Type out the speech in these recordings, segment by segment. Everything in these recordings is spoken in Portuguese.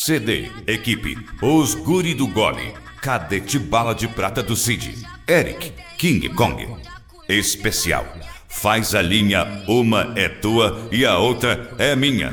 CD, equipe, os guri do gole, Cadete Bala de Prata do Cid, Eric, King Kong. Especial, faz a linha, uma é tua e a outra é minha.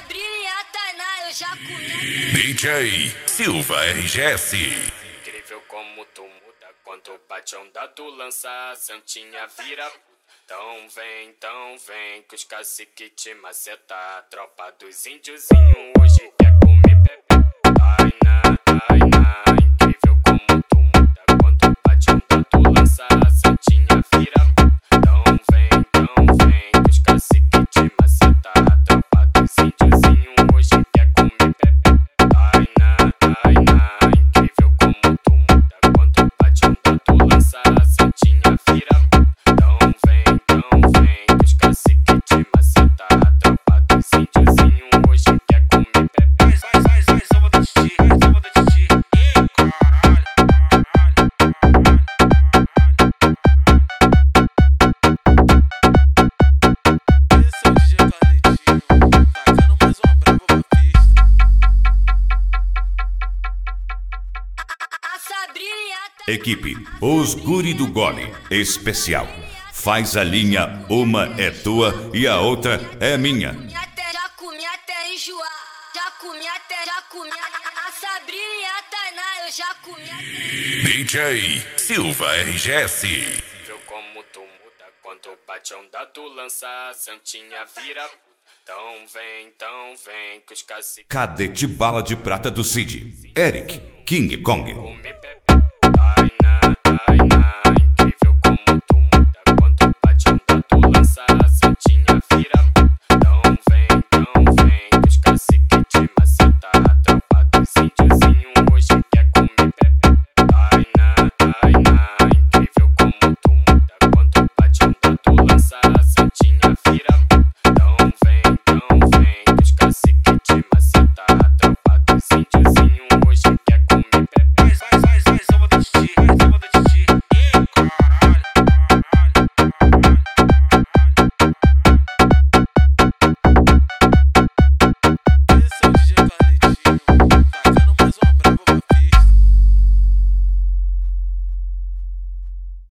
DJ Silva RGS. Incrível como tu muda quando bate a onda, tu lança a santinha, vira. Então vem, que os cacique te maceta. Tropa dos índiozinho hoje quer comer bebê. Ai na, incrível como tu muda quando bate a onda, tu lança a santinha, vira. Então vem, que os cacique te maceta. Tropa dos índiozinho hoje quer comer bebê. Ai na, incrível como tu muda quando bate a onda, tu lança a santinha, vira. Então vem, que os cacique te maceta. Tropa dos índiozinho hoje quer comer bebê. Eu vou dar titi, Esse é o DJ Carletinho, tacando mais uma brava pra pista. Equipe, os guri do gole, especial, faz a linha, uma é tua e a outra é minha. Já comi até enjoar. Já comi a Sabrina e a Tainá, eu já comi até... DJ Silva RGS. Incrível como tu muda quando bate a onda, tu lança a santinha, vira. Então vem, que os cacique Cadete Bala de Prata do Cid, Eric, King Kong. comer